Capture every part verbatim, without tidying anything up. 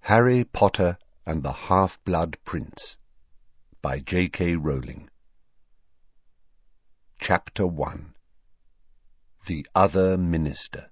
Harry Potter and the Half-Blood Prince by J K Rowling. Chapter one. The Other Minister.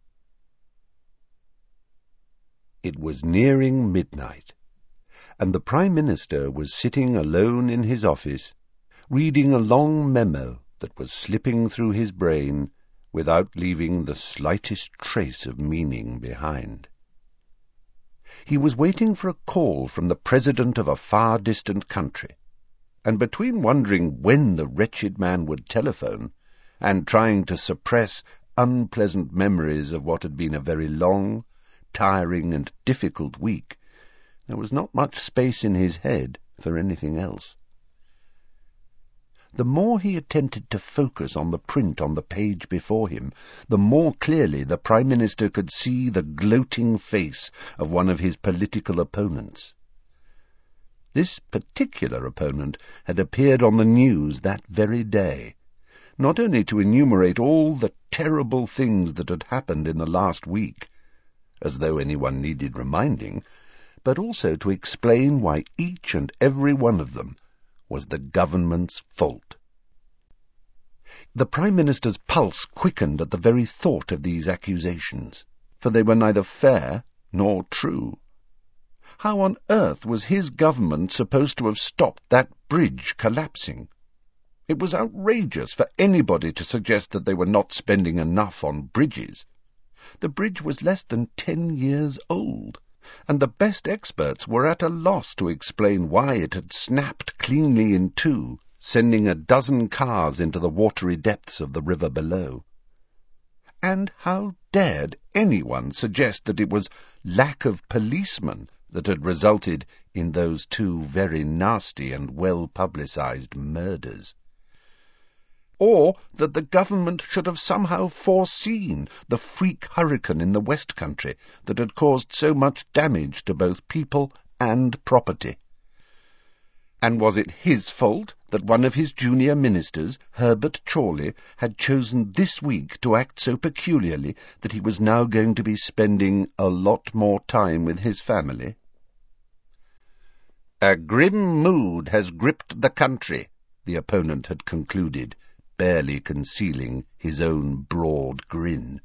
It was nearing midnight, and the Prime Minister was sitting alone in his office, reading a long memo that was slipping through his brain without leaving the slightest trace of meaning behind. He was waiting for a call from the president of a far-distant country, and between wondering when the wretched man would telephone and trying to suppress unpleasant memories of what had been a very long, tiring and difficult week, there was not much space in his head for anything else. The more he attempted to focus on the print on the page before him, the more clearly the Prime Minister could see the gloating face of one of his political opponents. This particular opponent had appeared on the news that very day, not only to enumerate all the terrible things that had happened in the last week, as though anyone needed reminding, but also to explain why each and every one of them was the government's fault. The Prime Minister's pulse quickened at the very thought of these accusations, for they were neither fair nor true. How on earth was his government supposed to have stopped that bridge collapsing? It was outrageous for anybody to suggest that they were not spending enough on bridges. The bridge was less than ten years old, and the best experts were at a loss to explain why it had snapped cleanly in two, sending a dozen cars into the watery depths of the river below. And how dared anyone suggest that it was lack of policemen that had resulted in those two very nasty and well-publicized murders? Or that the government should have somehow foreseen the freak hurricane in the West Country that had caused so much damage to both people and property. And was it his fault that one of his junior ministers, Herbert Chorley, had chosen this week to act so peculiarly that he was now going to be spending a lot more time with his family? A grim mood has gripped the country, the opponent had concluded, barely concealing his own broad grin.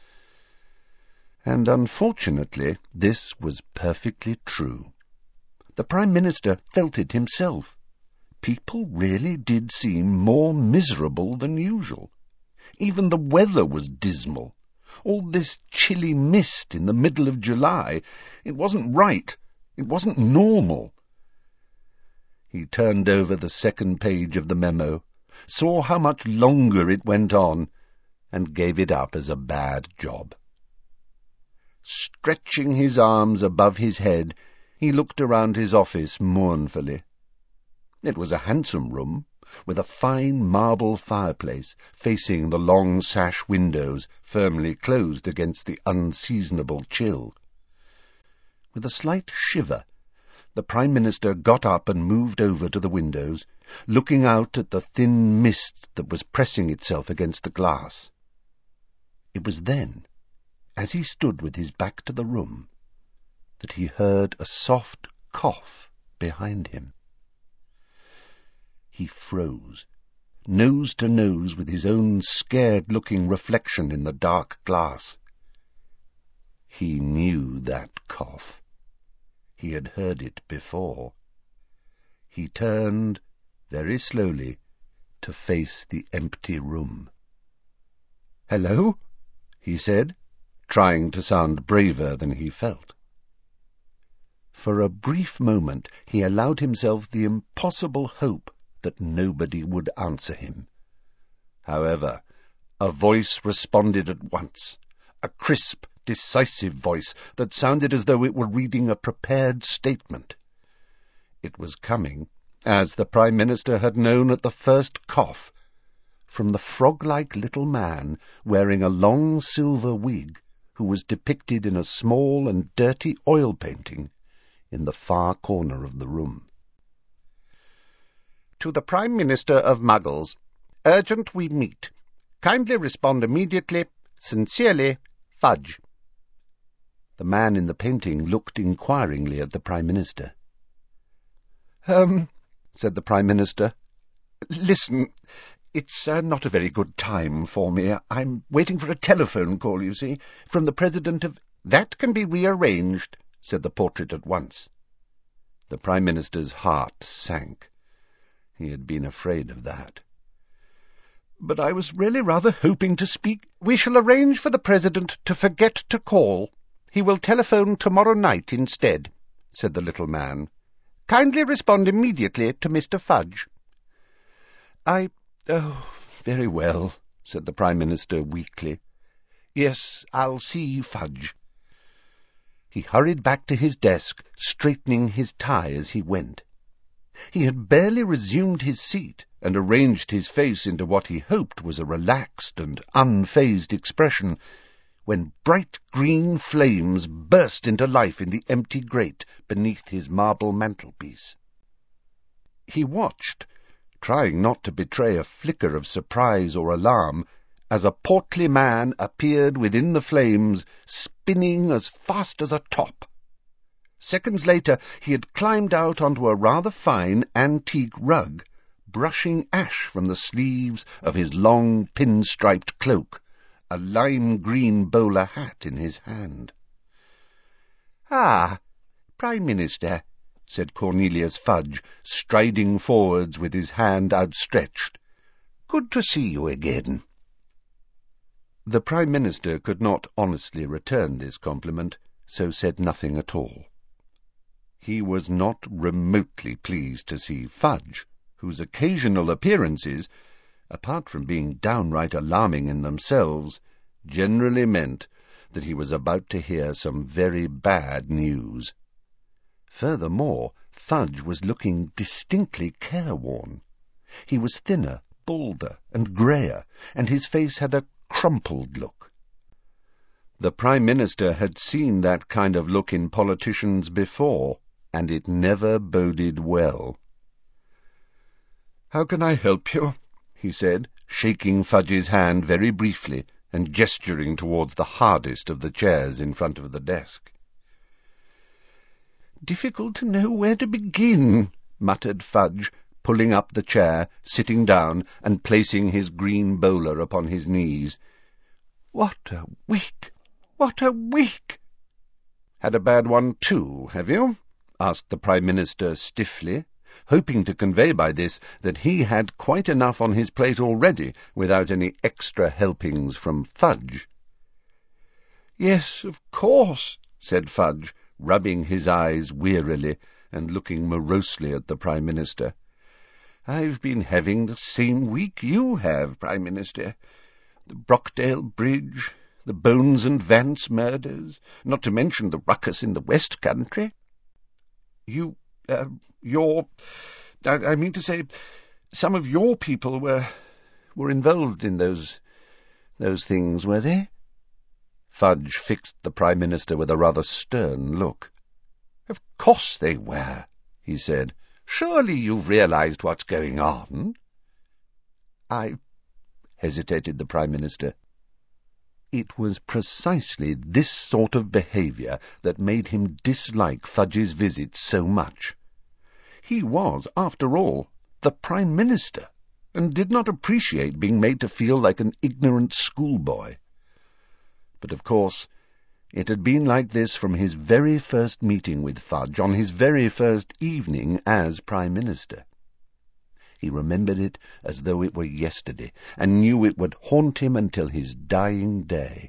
And unfortunately, this was perfectly true. The Prime Minister felt it himself. People really did seem more miserable than usual. Even the weather was dismal. All this chilly mist in the middle of July, it wasn't right. It wasn't normal. He turned over the second page of the memo, saw how much longer it went on, and gave it up as a bad job. Stretching his arms above his head, he looked around his office mournfully. It was a handsome room, with a fine marble fireplace facing the long sash windows firmly closed against the unseasonable chill. With a slight shiver, the Prime Minister got up and moved over to the windows, looking out at the thin mist that was pressing itself against the glass. It was then, as he stood with his back to the room, that he heard a soft cough behind him. He froze, nose to nose with his own scared-looking reflection in the dark glass. He knew that cough. He had heard it before. He turned, very slowly, to face the empty room. "Hello?" he said, trying to sound braver than he felt. For a brief moment he allowed himself the impossible hope that nobody would answer him. However, a voice responded at once, a crisp, decisive voice that sounded as though it were reading a prepared statement. It was coming, as the Prime Minister had known at the first cough, from the frog-like little man wearing a long silver wig who was depicted in a small and dirty oil painting in the far corner of the room. "To the Prime Minister of Muggles. Urgent we meet. Kindly respond immediately. Sincerely, Fudge." The man in the painting looked inquiringly at the Prime Minister. Um, said the Prime Minister. Listen, it's uh, not a very good time for me. I'm waiting for a telephone call, you see, from the President of... That can be rearranged, said the portrait at once. The Prime Minister's heart sank. He had been afraid of that. But I was really rather hoping to speak. We shall arrange for the President to forget to call. He will telephone tomorrow night instead, said the little man. Kindly respond immediately to Mister Fudge. I... Oh, very well, said the Prime Minister weakly. Yes, I'll see Fudge. He hurried back to his desk, straightening his tie as he went. He had barely resumed his seat and arranged his face into what he hoped was a relaxed and unfazed expression, when bright green flames burst into life in the empty grate beneath his marble mantelpiece. He watched, trying not to betray a flicker of surprise or alarm, as a portly man appeared within the flames, spinning as fast as a top. Seconds later he had climbed out onto a rather fine antique rug, brushing ash from the sleeves of his long pin-striped cloak, a lime-green bowler hat in his hand. "Ah, Prime Minister," said Cornelius Fudge, striding forwards with his hand outstretched. "Good to see you again." The Prime Minister could not honestly return this compliment, so said nothing at all. He was not remotely pleased to see Fudge, whose occasional appearances, apart from being downright alarming in themselves, generally meant that he was about to hear some very bad news. Furthermore, Fudge was looking distinctly careworn. He was thinner, balder, and greyer, and his face had a crumpled look. The Prime Minister had seen that kind of look in politicians before, and it never boded well. "How can I help you?" he said, shaking Fudge's hand very briefly and gesturing towards the hardest of the chairs in front of the desk. "Difficult to know where to begin," muttered Fudge, pulling up the chair, sitting down, and placing his green bowler upon his knees. "What a week! What a week!" "Had a bad one too, have you?" asked the Prime Minister stiffly, hoping to convey by this that he had quite enough on his plate already without any extra helpings from Fudge. "Yes, of course," said Fudge, rubbing his eyes wearily and looking morosely at the Prime Minister. "I've been having the same week you have, Prime Minister. The Brockdale Bridge, the Bones and Vance murders, not to mention the ruckus in the West Country. You, uh, your, I, I mean to say, some of your people were, were involved in those, those things, were they?" Fudge fixed the Prime Minister with a rather stern look. "Of course they were," he said. "Surely you've realized what's going on?" "I—" hesitated the Prime Minister. It was precisely this sort of behaviour that made him dislike Fudge's visit so much. He was, after all, the Prime Minister, and did not appreciate being made to feel like an ignorant schoolboy. But, of course, it had been like this from his very first meeting with Fudge, on his very first evening as Prime Minister. He remembered it as though it were yesterday, and knew it would haunt him until his dying day.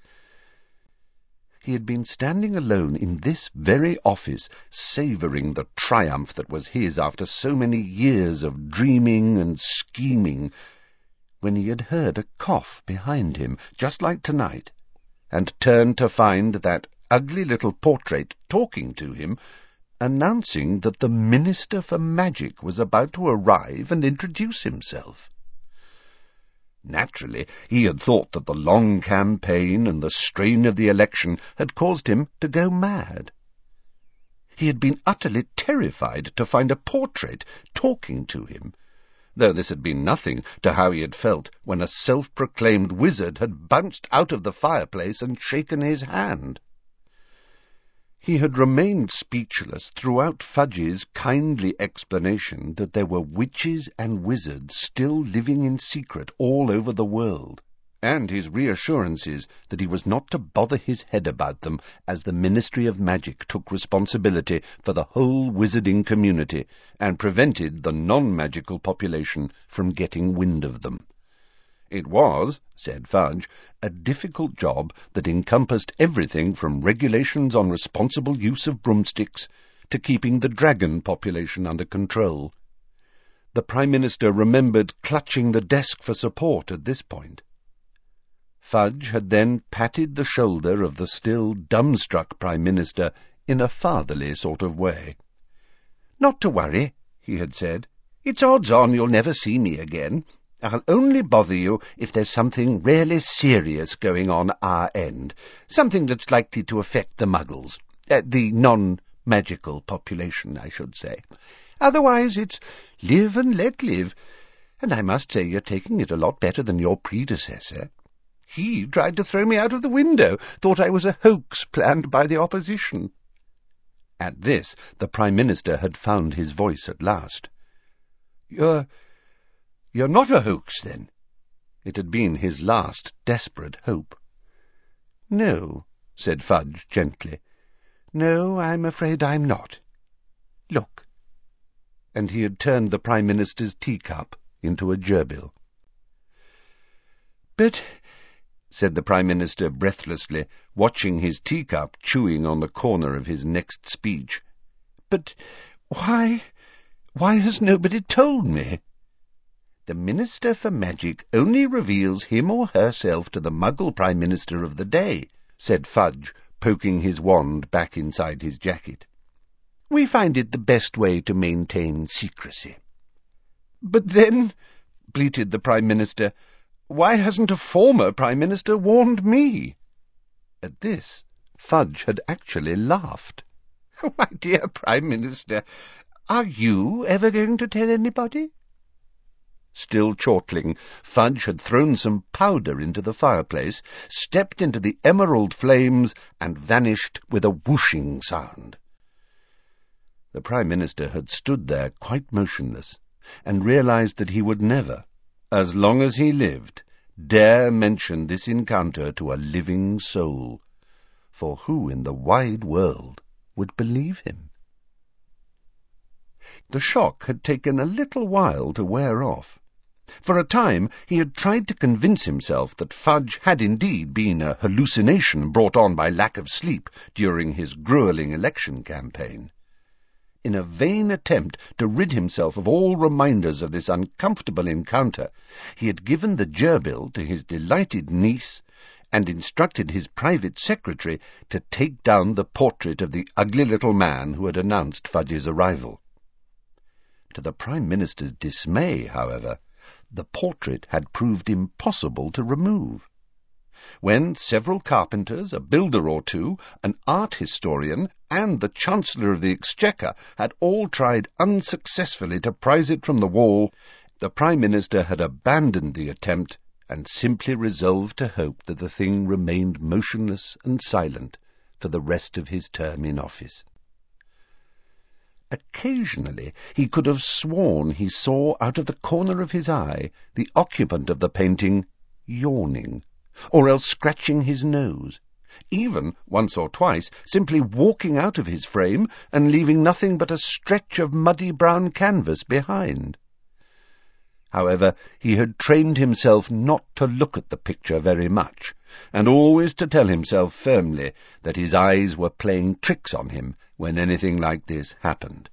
He had been standing alone in this very office, savouring the triumph that was his after so many years of dreaming and scheming, when he had heard a cough behind him, just like tonight, and turned to find that ugly little portrait talking to him, announcing that the Minister for Magic was about to arrive and introduce himself. Naturally, he had thought that the long campaign and the strain of the election had caused him to go mad. He had been utterly terrified to find a portrait talking to him, though this had been nothing to how he had felt when a self-proclaimed wizard had bounced out of the fireplace and shaken his hand. He had remained speechless throughout Fudge's kindly explanation that there were witches and wizards still living in secret all over the world, and his reassurances that he was not to bother his head about them, as the Ministry of Magic took responsibility for the whole wizarding community and prevented the non-magical population from getting wind of them. It was, said Fudge, a difficult job that encompassed everything from regulations on responsible use of broomsticks to keeping the dragon population under control. The Prime Minister remembered clutching the desk for support at this point. Fudge had then patted the shoulder of the still dumbstruck Prime Minister in a fatherly sort of way. "Not to worry," he had said. "It's odds on you'll never see me again. I'll only bother you if there's something really serious going on our end, something that's likely to affect the Muggles, uh, the non-magical population, I should say. Otherwise it's live and let live, and I must say you're taking it a lot better than your predecessor. He tried to throw me out of the window, thought I was a hoax planned by the opposition." At this, the Prime Minister had found his voice at last. You're... you're not a hoax, then?" It had been his last desperate hope. "No," said Fudge gently. "No, I'm afraid I'm not. Look." And he had turned the Prime Minister's teacup into a gerbil. "But," said the Prime Minister breathlessly, watching his teacup chewing on the corner of his next speech, "but why, why has nobody told me?" "The Minister for Magic only reveals him or herself to the Muggle Prime Minister of the day," said Fudge, poking his wand back inside his jacket. "We find it the best way to maintain secrecy." "But then," bleated the Prime Minister, "why hasn't a former Prime Minister warned me?" At this, Fudge had actually laughed. "Oh, my dear Prime Minister, are you ever going to tell anybody?" Still chortling, Fudge had thrown some powder into the fireplace, stepped into the emerald flames, and vanished with a whooshing sound. The Prime Minister had stood there quite motionless, and realized that he would never, as long as he lived, dare mention this encounter to a living soul, for who in the wide world would believe him? The shock had taken a little while to wear off. For a time he had tried to convince himself that Fudge had indeed been a hallucination brought on by lack of sleep during his gruelling election campaign. In a vain attempt to rid himself of all reminders of this uncomfortable encounter, he had given the gerbil to his delighted niece and instructed his private secretary to take down the portrait of the ugly little man who had announced Fudge's arrival. To the Prime Minister's dismay, however, the portrait had proved impossible to remove. When several carpenters, a builder or two, an art historian, and the Chancellor of the Exchequer had all tried unsuccessfully to prise it from the wall, the Prime Minister had abandoned the attempt and simply resolved to hope that the thing remained motionless and silent for the rest of his term in office. Occasionally he could have sworn he saw out of the corner of his eye the occupant of the painting yawning, or else scratching his nose, even, once or twice, simply walking out of his frame and leaving nothing but a stretch of muddy brown canvas behind. However, he had trained himself not to look at the picture very much, and always to tell himself firmly that his eyes were playing tricks on him when anything like this happened.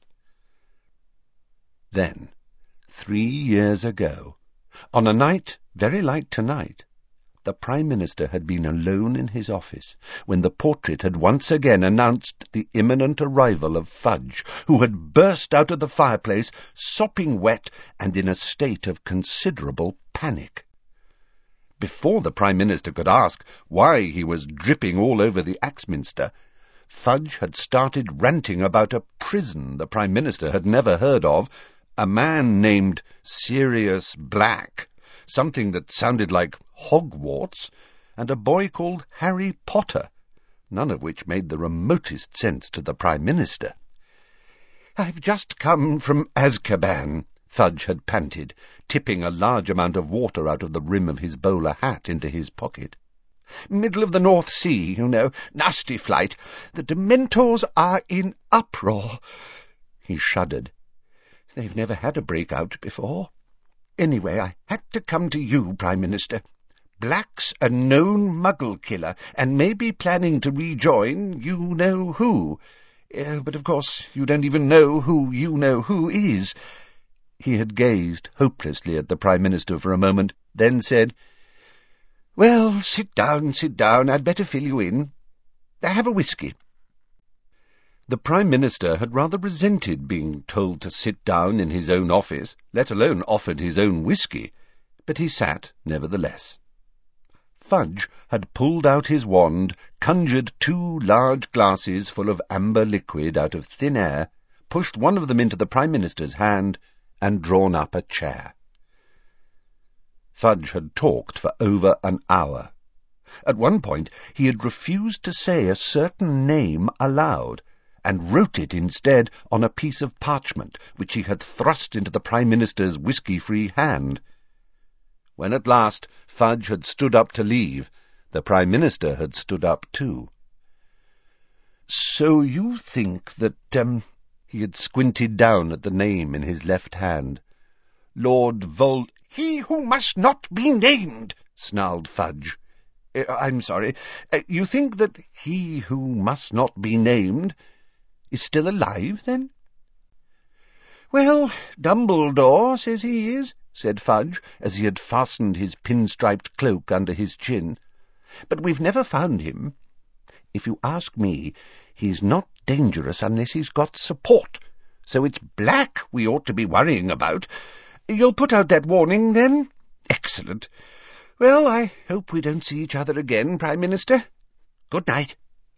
Then, three years ago, on a night very like tonight, the Prime Minister had been alone in his office when the portrait had once again announced the imminent arrival of Fudge, who had burst out of the fireplace, sopping wet and in a state of considerable panic. Before the Prime Minister could ask why he was dripping all over the Axminster, Fudge had started ranting about a prison the Prime Minister had never heard of, a man named Sirius Black, something that sounded like Hogwarts, and a boy called Harry Potter, none of which made the remotest sense to the Prime Minister. "I've just come from Azkaban," Fudge had panted, tipping a large amount of water out of the rim of his bowler hat into his pocket. "Middle of the North Sea, you know. Nasty flight. The Dementors are in uproar." He shuddered. "They've never had a breakout before. Anyway, I had to come to you, Prime Minister. Black's a known Muggle killer, and may be planning to rejoin you-know-who. Uh, but of course you don't even know who you-know-who is." He had gazed hopelessly at the Prime Minister for a moment, then said, "Well, sit down, sit down. I'd better fill you in. Have a whisky." The Prime Minister had rather resented being told to sit down in his own office, let alone offered his own whisky, but he sat nevertheless. Fudge had pulled out his wand, conjured two large glasses full of amber liquid out of thin air, pushed one of them into the Prime Minister's hand, and drawn up a chair. Fudge had talked for over an hour. At one point he had refused to say a certain name aloud, and wrote it instead on a piece of parchment, which he had thrust into the Prime Minister's whisky-free hand. When at last Fudge had stood up to leave, the Prime Minister had stood up too. "So you think that, um—" he had squinted down at the name in his left hand. "Lord Vol—" "He who must not be named," snarled Fudge. Uh, "I'm sorry. Uh, you think that he who must not be named is still alive, then?" "Well, Dumbledore says he is," said Fudge, as he had fastened his pinstriped cloak under his chin. "But we've never found him. If you ask me, he's not dangerous unless he's got support, so it's Black we ought to be worrying about. You'll put out that warning, then? Excellent. Well, I hope we don't see each other again, Prime Minister. Good night."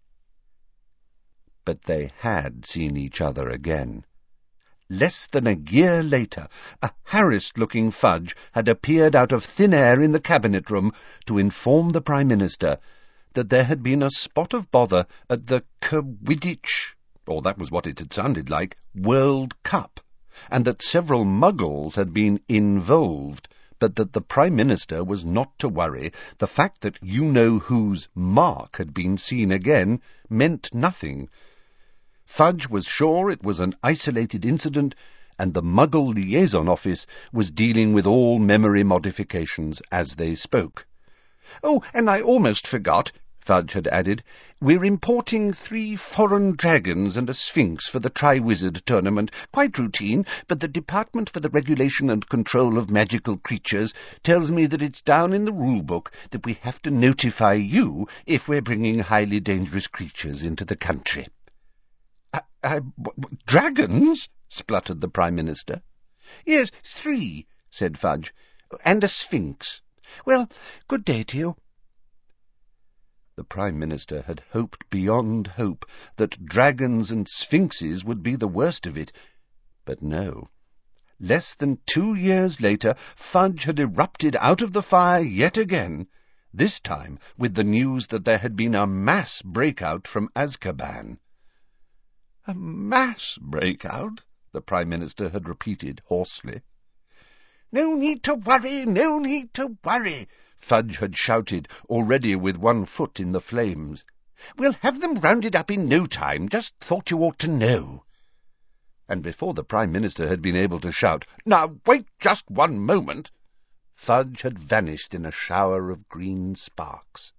But they had seen each other again. Less than a year later, a harassed-looking Fudge had appeared out of thin air in the Cabinet Room to inform the Prime Minister that there had been a spot of bother at the Quidditch, or that was what it had sounded like, World Cup, and that several Muggles had been involved, but that the Prime Minister was not to worry. The fact that you-know-who's mark had been seen again meant nothing. Fudge was sure it was an isolated incident, and the Muggle Liaison Office was dealing with all memory modifications as they spoke. "Oh, and I almost forgot," Fudge had added, "we're importing three foreign dragons and a sphinx for the Triwizard Tournament. Quite routine, but the Department for the Regulation and Control of Magical Creatures tells me that it's down in the rule-book that we have to notify you if we're bringing highly dangerous creatures into the country." I, I, w- dragons?" spluttered the Prime Minister. "Yes, three," said Fudge, "and a sphinx. Well, good day to you." The Prime Minister had hoped beyond hope that dragons and sphinxes would be the worst of it, but no. Less than two years later, Fudge had erupted out of the fire yet again, this time with the news that there had been a mass breakout from Azkaban. "A mass breakout?" the Prime Minister had repeated hoarsely. "No need to worry, no need to worry," Fudge had shouted, already with one foot in the flames. "We'll have them rounded up in no time, just thought you ought to know." And before the Prime Minister had been able to shout, "Now wait just one moment," Fudge had vanished in a shower of green sparks.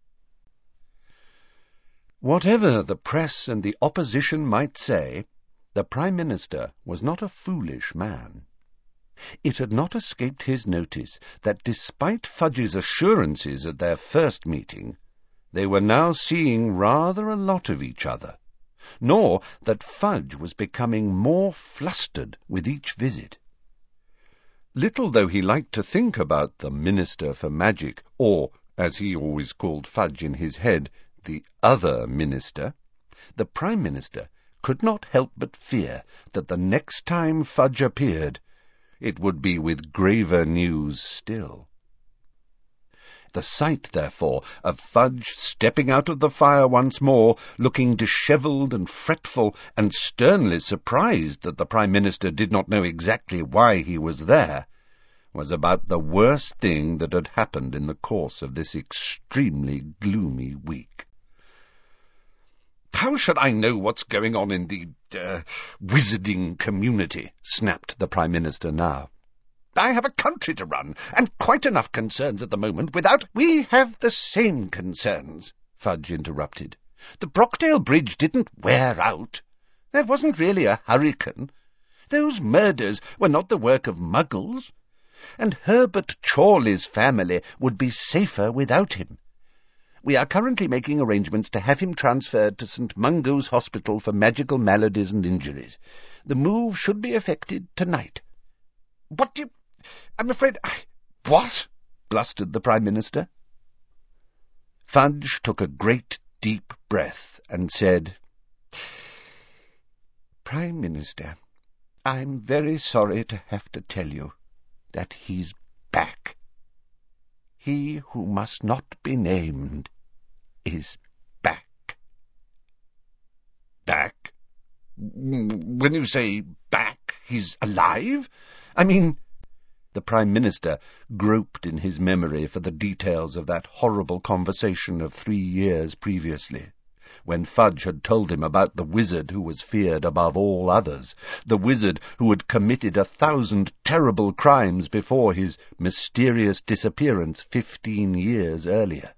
Whatever the press and the opposition might say, the Prime Minister was not a foolish man. It had not escaped his notice that despite Fudge's assurances at their first meeting, they were now seeing rather a lot of each other, nor that Fudge was becoming more flustered with each visit. Little though he liked to think about the Minister for Magic, or, as he always called Fudge in his head, the other minister, the Prime Minister could not help but fear that the next time Fudge appeared, it would be with graver news still. The sight, therefore, of Fudge stepping out of the fire once more, looking dishevelled and fretful, and sternly surprised that the Prime Minister did not know exactly why he was there, was about the worst thing that had happened in the course of this extremely gloomy week. "How should I know what's going on in the, uh, wizarding community?" snapped the Prime Minister now. "I have a country to run, and quite enough concerns at the moment without—" "We have the same concerns," Fudge interrupted. "The Brockdale Bridge didn't wear out. There wasn't really a hurricane. Those murders were not the work of muggles. And Herbert Chorley's family would be safer without him. We are currently making arrangements to have him transferred to Saint Mungo's Hospital for Magical Maladies and Injuries. The move should be effected tonight." "What do you... I'm afraid... What?" blustered the Prime Minister. Fudge took a great deep breath and said, "Prime Minister, I'm very sorry to have to tell you that he's back. He who must not be named is back." "Back? When you say back, he's alive? I mean—" The Prime Minister groped in his memory for the details of that horrible conversation of three years previously, when Fudge had told him about the wizard who was feared above all others, the wizard who had committed a thousand terrible crimes before his mysterious disappearance fifteen years earlier.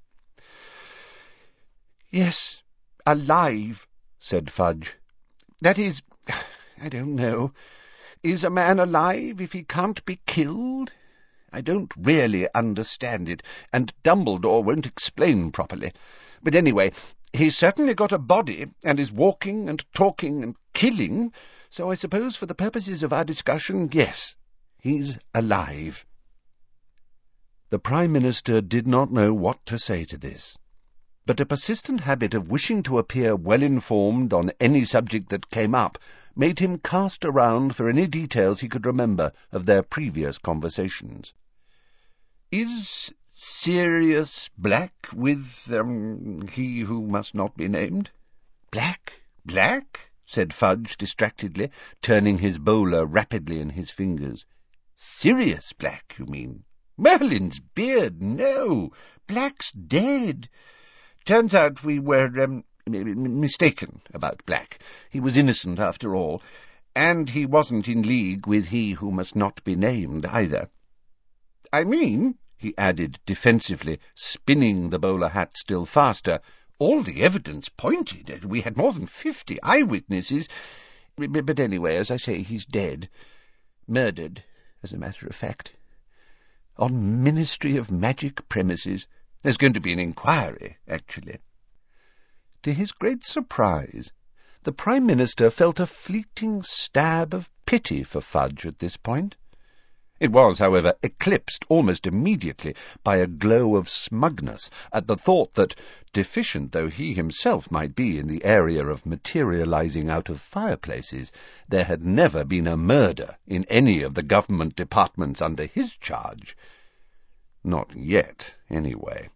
"Yes, alive," said Fudge. "That is, I don't know. Is a man alive if he can't be killed? I don't really understand it, and Dumbledore won't explain properly. But anyway, he's certainly got a body, and is walking and talking and killing, so I suppose for the purposes of our discussion, yes, he's alive." The Prime Minister did not know what to say to this, but a persistent habit of wishing to appear well-informed on any subject that came up made him cast around for any details he could remember of their previous conversations. "Is Sirius Black with, um, he who must not be named?" "Black? Black?" said Fudge distractedly, turning his bowler rapidly in his fingers. "Sirius Black, you mean? Merlin's beard, no. Black's dead. Turns out we were, um, mistaken about Black. He was innocent after all, and he wasn't in league with he who must not be named either. I mean," he added defensively, spinning the bowler hat still faster, "all the evidence pointed. We had more than fifty eyewitnesses. But anyway, as I say, he's dead. Murdered, as a matter of fact. On Ministry of Magic premises. There's going to be an inquiry, actually." To his great surprise, the Prime Minister felt a fleeting stab of pity for Fudge at this point. It was, however, eclipsed almost immediately by a glow of smugness at the thought that, deficient though he himself might be in the area of materializing out of fireplaces, there had never been a murder in any of the government departments under his charge. Not yet, anyway.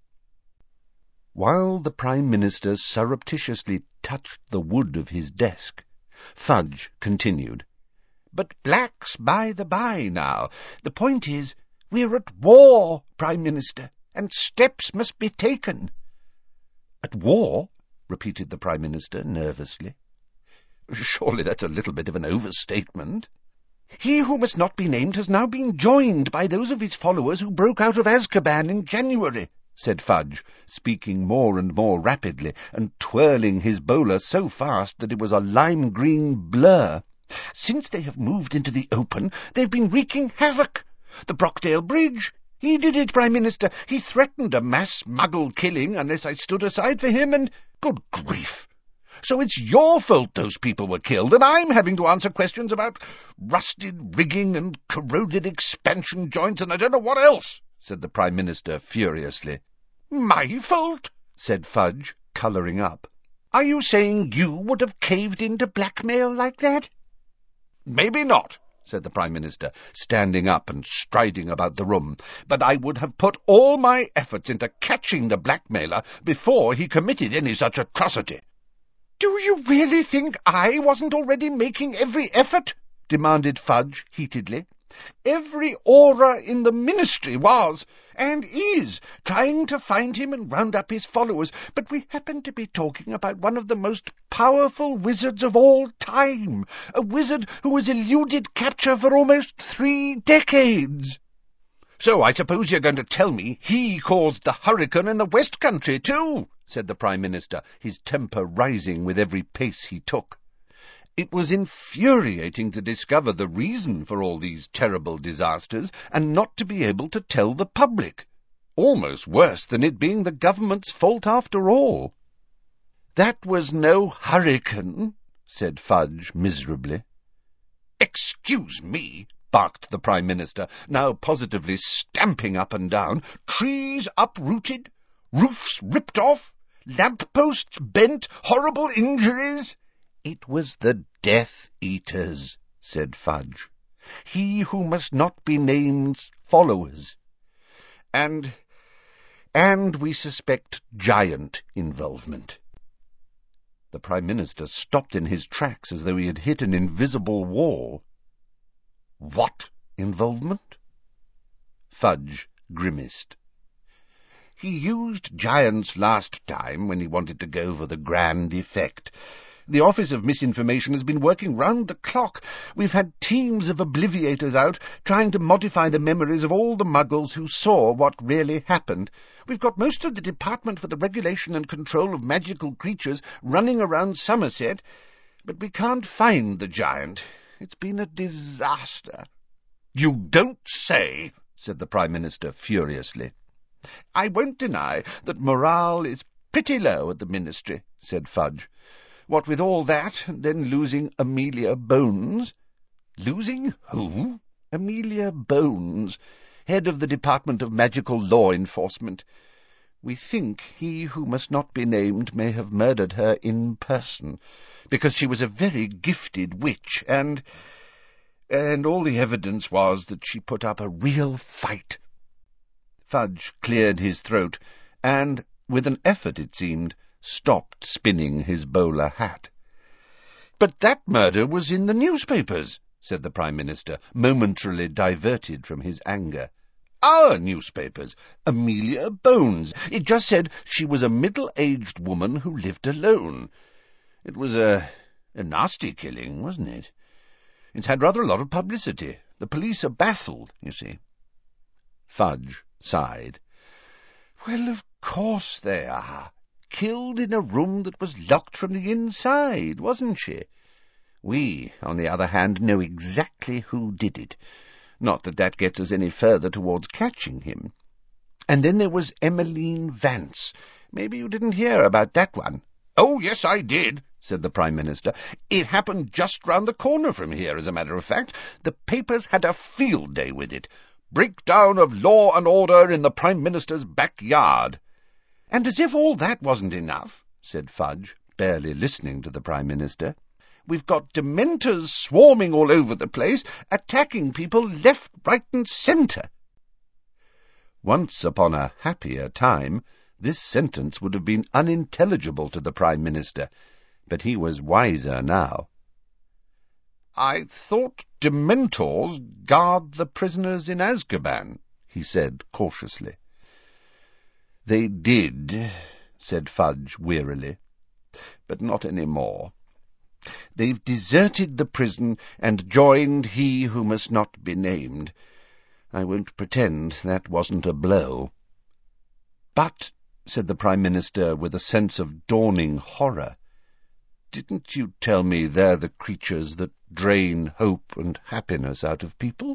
While the Prime Minister surreptitiously touched the wood of his desk, Fudge continued, "But Black's by the by now. The point is, we're at war, Prime Minister, and steps must be taken." "At war?" repeated the Prime Minister nervously. "Surely that's a little bit of an overstatement." "He who must not be named has now been joined by those of his followers who broke out of Azkaban in January," said Fudge, speaking more and more rapidly, and twirling his bowler so fast that it was a lime-green blur. "Since they have moved into the open, they've been wreaking havoc. The Brockdale Bridge. He did it, Prime Minister. He threatened a mass muggle killing unless I stood aside for him, and... Good grief! So it's your fault those people were killed, and I'm having to answer questions about rusted rigging and corroded expansion joints and I don't know what else," said the Prime Minister furiously. "My fault?" said Fudge, colouring up. "Are you saying you would have caved in to blackmail like that?" "Maybe not," said the Prime Minister, standing up and striding about the room, "but I would have put all my efforts into catching the blackmailer before he committed any such atrocity." "Do you really think I wasn't already making every effort?" demanded Fudge heatedly. "Every aura in the Ministry was, and is, trying to find him and round up his followers, but we happen to be talking about one of the most powerful wizards of all time, a wizard who has eluded capture for almost three decades." "So I suppose you're going to tell me he caused the hurricane in the West Country, too," said the Prime Minister, his temper rising with every pace he took. It was infuriating to discover the reason for all these terrible disasters and not to be able to tell the public. Almost worse than it being the government's fault after all. "That was no hurricane," said Fudge miserably. "Excuse me," barked the Prime Minister, now positively stamping up and down. "Trees uprooted, roofs ripped off, lamp-posts bent, horrible injuries." "It was the Death Eaters," said Fudge. "He who must not be named's followers. And, and we suspect giant involvement." The Prime Minister stopped in his tracks as though he had hit an invisible wall. "What involvement?" Fudge grimaced. "He used giants last time when he wanted to go for the grand effect. The Office of Misinformation has been working round the clock. We've had teams of obliviators out, trying to modify the memories of all the muggles who saw what really happened. We've got most of the Department for the Regulation and Control of Magical Creatures running around Somerset, but we can't find the giant. It's been a disaster." "You don't say," said the Prime Minister furiously. "I won't deny that morale is pretty low at the Ministry," said Fudge. "What with all that, and then losing Amelia Bones—" "Losing who?" "Amelia Bones, head of the Department of Magical Law Enforcement. We think he who must not be named may have murdered her in person, because she was a very gifted witch, and... and all the evidence was that she put up a real fight." Fudge cleared his throat, and, with an effort it seemed, stopped spinning his bowler hat. "But that murder was in the newspapers," said the Prime Minister, momentarily diverted from his anger. "Our newspapers. Amelia Bones. It just said she was a middle-aged woman who lived alone. It was a, a nasty killing, wasn't it? It's had rather a lot of publicity. The police are baffled, you see." Fudge sighed. "Well, of course they are. Killed in a room that was locked from the inside, wasn't she? We, on the other hand, know exactly who did it. Not that that gets us any further towards catching him. And then there was Emmeline Vance. Maybe you didn't hear about that one." "Oh, yes, I did," said the Prime Minister. "It happened just round the corner from here, as a matter of fact. The papers had a field day with it. Breakdown of law and order in the Prime Minister's backyard." "And as if all that wasn't enough," said Fudge, barely listening to the Prime Minister, "we've got dementors swarming all over the place, attacking people left, right and centre." Once upon a happier time, this sentence would have been unintelligible to the Prime Minister, but he was wiser now. "I thought dementors guard the prisoners in Azkaban," he said cautiously. "They did," said Fudge wearily, "but not any more. They've deserted the prison and joined he who must not be named. I won't pretend that wasn't a blow." "But," said the Prime Minister with a sense of dawning horror, "didn't you tell me they're the creatures that drain hope and happiness out of people?"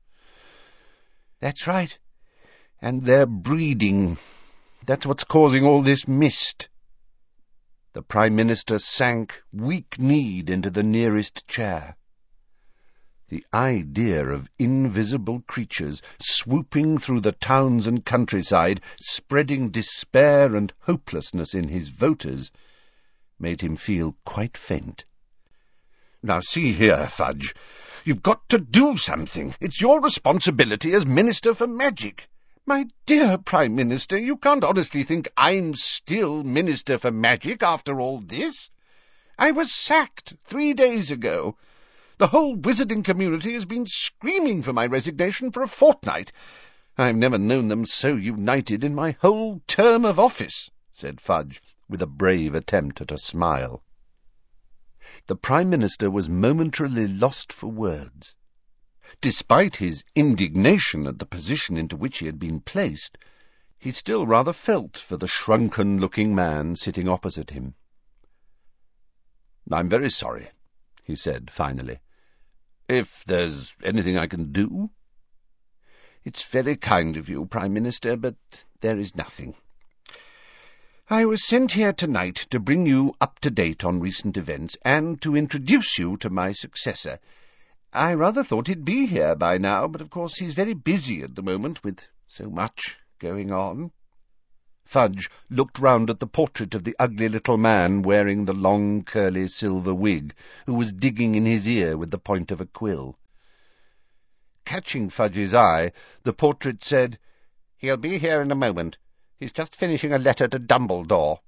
"That's right. And they're breeding. That's what's causing all this mist." The Prime Minister sank weak-kneed into the nearest chair. The idea of invisible creatures swooping through the towns and countryside, spreading despair and hopelessness in his voters, made him feel quite faint. "Now see here, Fudge, You've got to do something. It's your responsibility as Minister for Magic. My dear Prime Minister, you can't honestly think I'm still Minister for Magic after all this? I was sacked three days ago. The whole wizarding community has been screaming for my resignation for a fortnight. I've never known them so united in my whole term of office, said Fudge, with a brave attempt at a smile. The Prime Minister was momentarily lost for words. Despite his indignation at the position into which he had been placed, he still rather felt for the shrunken-looking man sitting opposite him. "I'm very sorry," he said finally. "If there's anything I can do—" "It's very kind of you, Prime Minister, but there is nothing. I was sent here tonight to bring you up to date on recent events and to introduce you to my successor. I rather thought he'd be here by now, but of course he's very busy at the moment with so much going on." Fudge looked round at the portrait of the ugly little man wearing the long curly silver wig, who was digging in his ear with the point of a quill. Catching Fudge's eye, the portrait said, "He'll be here in a moment. He's just finishing a letter to Dumbledore."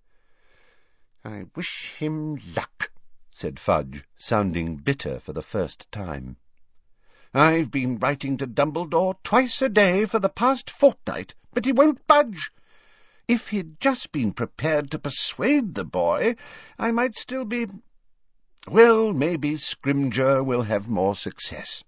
"I wish him luck," said Fudge, sounding bitter for the first time. "I've been writing to Dumbledore twice a day for the past fortnight, but he won't budge. If he'd just been prepared to persuade the boy, I might still be... Well, maybe Scrimgeour will have more success."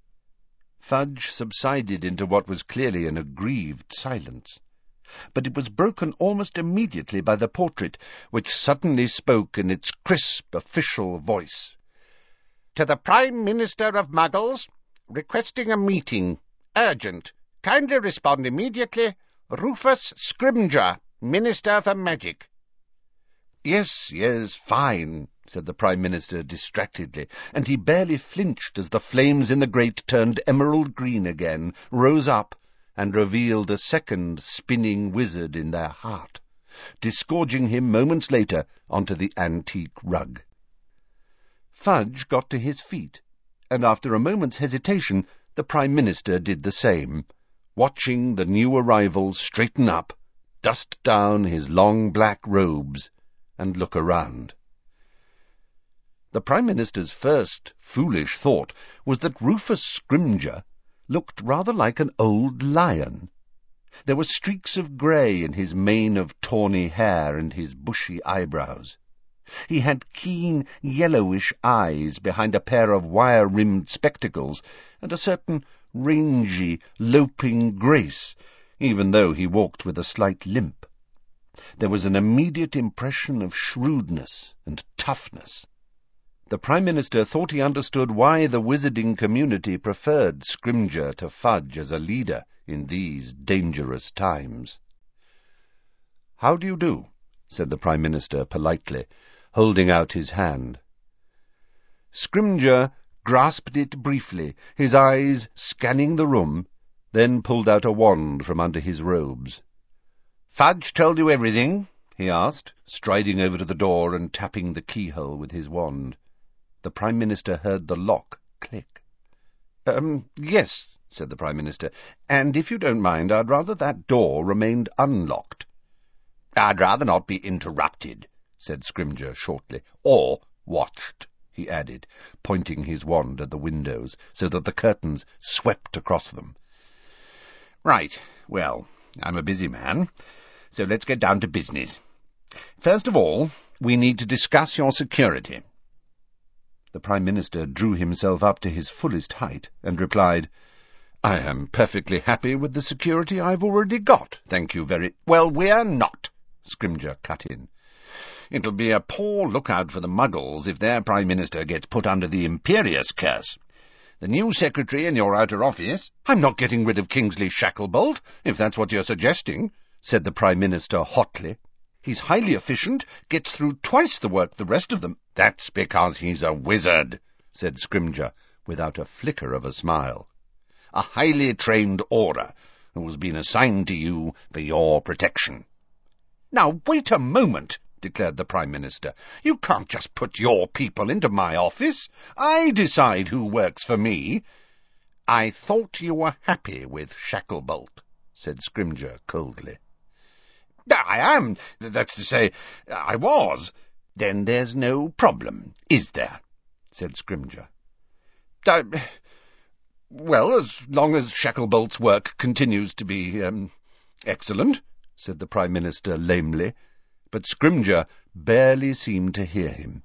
Fudge subsided into what was clearly an aggrieved silence, but it was broken almost immediately by the portrait, which suddenly spoke in its crisp, official voice. "To the Prime Minister of Muggles, requesting a meeting. Urgent. Kindly respond immediately. Rufus Scrimgeour, Minister for Magic." "Yes, yes, fine," said the Prime Minister distractedly, and he barely flinched as the flames in the grate turned emerald green again, rose up, and revealed a second spinning wizard in their heart, disgorging him moments later onto the antique rug. Fudge got to his feet, and after a moment's hesitation the Prime Minister did the same, watching the new arrival straighten up, dust down his long black robes, and look around. The Prime Minister's first foolish thought was that Rufus Scrimgeour looked rather like an old lion. There were streaks of grey in his mane of tawny hair and his bushy eyebrows. He had keen, yellowish eyes behind a pair of wire-rimmed spectacles, and a certain rangy, loping grace, even though he walked with a slight limp. There was an immediate impression of shrewdness and toughness. The Prime Minister thought he understood why the wizarding community preferred Scrimgeour to Fudge as a leader in these dangerous times. "How do you do?" said the Prime Minister politely, holding out his hand. Scrimgeour grasped it briefly, his eyes scanning the room, then pulled out a wand from under his robes. "Fudge told you everything?" he asked, striding over to the door and tapping the keyhole with his wand. The Prime Minister heard the lock click. Um, yes, said the Prime Minister, and if you don't mind, I'd rather that door remained unlocked. I'd rather not be interrupted, said Scrimgeour shortly, or watched, he added, pointing his wand at the windows, so that the curtains swept across them. Right, well, I'm a busy man, so let's get down to business. First of all, we need to discuss your security. The Prime Minister drew himself up to his fullest height and replied, I am perfectly happy with the security I've already got, thank you very— Well, we're not, Scrimgeour cut in. It'll be a poor lookout for the Muggles if their Prime Minister gets put under the Imperious curse. The new secretary in your outer office— I'm not getting rid of Kingsley Shacklebolt, if that's what you're suggesting, said the Prime Minister hotly. He's highly efficient, gets through twice the work the rest of them. That's because he's a wizard, said Scrimgeour, without a flicker of a smile. A highly trained Auror, who has been assigned to you for your protection. Now, wait a moment, declared the Prime Minister. "You can't just put your people into my office. I decide who works for me." "I thought you were happy with Shacklebolt," said Scrimger coldly. "I am. That's to say, I was." "Then there's no problem, is there?" said Scrimger. I, well, as long as Shacklebolt's work continues to be, um, excellent," said the Prime Minister lamely, but Scrimger barely seemed to hear him.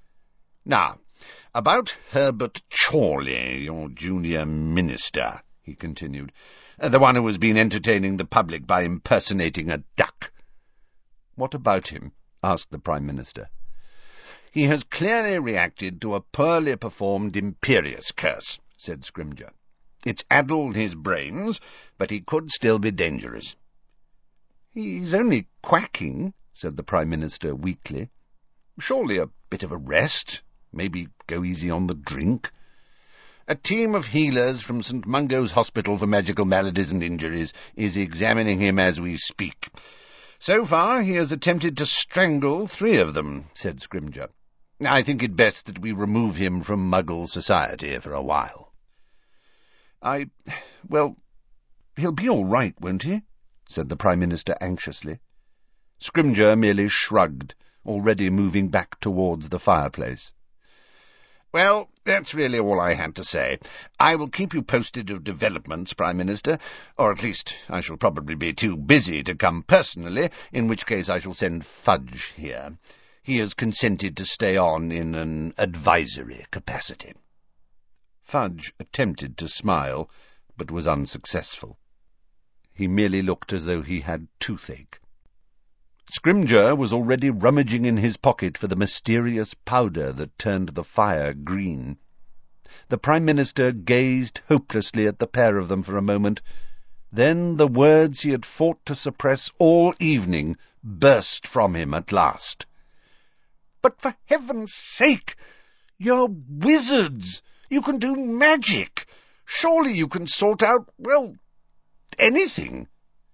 "Now, about Herbert Chorley, your junior minister," he continued, "the one who has been entertaining the public by impersonating a duck." "What about him?" asked the Prime Minister. "He has clearly reacted to a poorly performed imperious curse," said Scrimger. "It's addled his brains, but he could still be dangerous." "He's only quacking," said the Prime Minister weakly. "Surely a bit of a rest, maybe go easy on the drink." "A team of healers from St Mungo's Hospital for Magical Maladies and Injuries is examining him as we speak. So far he has attempted to strangle three of them," said Scrimger. "I think it best that we remove him from Muggle society for a while." I... well, he'll be all right, won't he?" said the Prime Minister anxiously. Scrimger merely shrugged, already moving back towards the fireplace. "Well, that's really all I had to say. I will keep you posted of developments, Prime Minister, or at least I shall probably be too busy to come personally, in which case I shall send Fudge here. He has consented to stay on in an advisory capacity." Fudge attempted to smile, but was unsuccessful. He merely looked as though he had toothache. Scrimger was already rummaging in his pocket for the mysterious powder that turned the fire green. The Prime Minister gazed hopelessly at the pair of them for a moment. Then the words he had fought to suppress all evening burst from him at last. "But for heaven's sake! You're wizards! You can do magic! Surely you can sort out, well, anything!"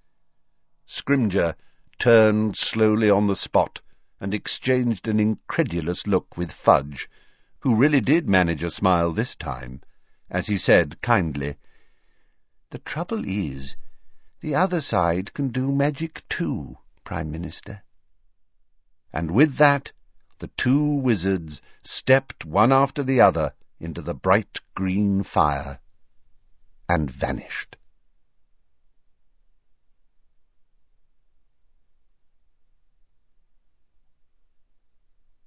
Scrimger turned slowly on the spot and exchanged an incredulous look with Fudge, who really did manage a smile this time, as he said kindly, "The trouble is, the other side can do magic too, Prime Minister." And with that, the two wizards stepped one after the other into the bright green fire and vanished.